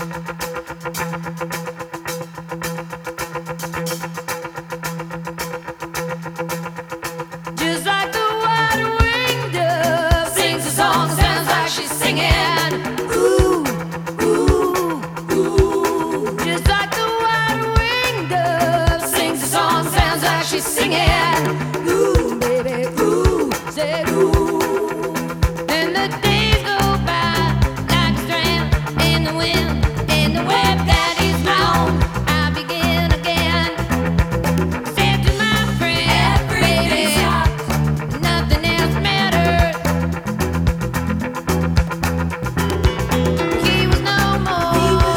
Just like the white-winged dove sings a song, sounds like she's singing. Ooh, ooh, ooh. Just like the white-winged dove sings a song, sounds like she's singing. Ooh, baby, ooh, said ooh. And the days go by like a strand in the wind, in the web that is long. I begin again. Said to my friend, baby, nothing else matters. He was no more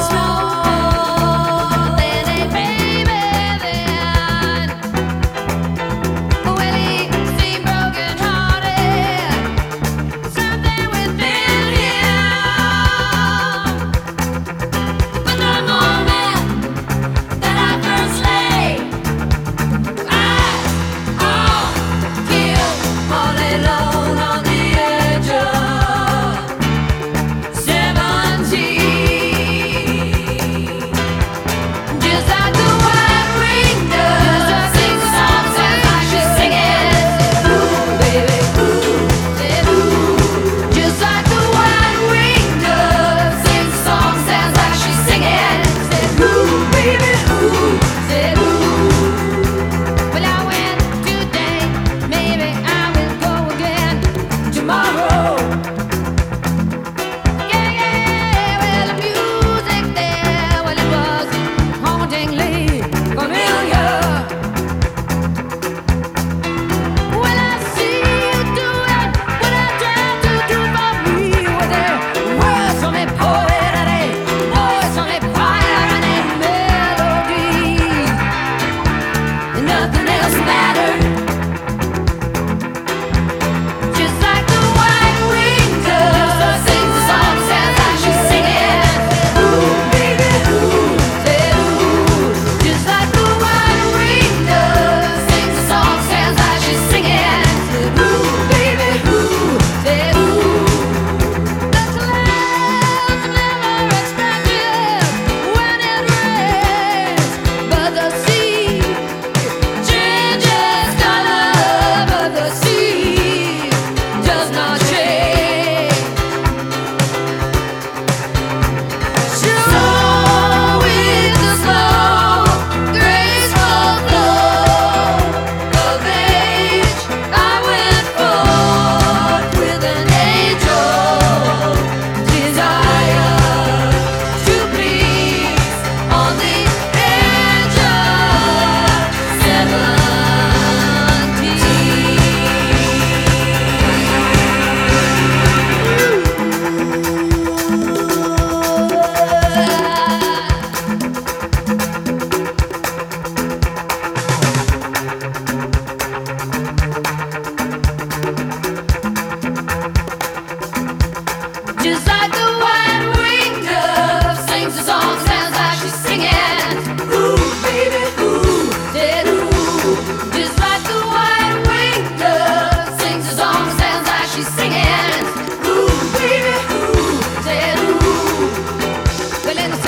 than a baby then. Well, he seemed broken-hearted, something within him. But the moment that I first laid eyes on him, all alone on the edge of 17. Just like the white-winged dove sings a song, sounds like she's singing. Ooh, baby, ooh, said ooh. Just like the white-winged dove sings a song, sounds like she's singing. Said ooh, baby, ooh, said ooh. Well, I went today, maybe I will go again tomorrow. Yeah, yeah, well, the music there, well, it was hauntingly familiar. Well, I see you do it, what I try to do for me. With their words on me, poet, and a voice on me, fire, and a melody. And nothing else mattered. Just like the white-winged dove sings a song, sounds like she's singing. Ooh, baby, ooh, said ooh. Just like the white-winged dove sings a song, sounds like she's singing. Said ooh, baby, ooh, said ooh. The clouds never expected when it rains, but the sea changes color, but the sea does not change. So with the slow, graceful flow of age, I went forth with an angel's desire to please on the edge of 17. Just like the white-winged dove sings a song, sounds like she's singing. Ooh, baby, ooh, said ooh. Just like the white-winged dove sings a song, sounds like she's singing. Ooh, baby, ooh, said ooh. Well, in the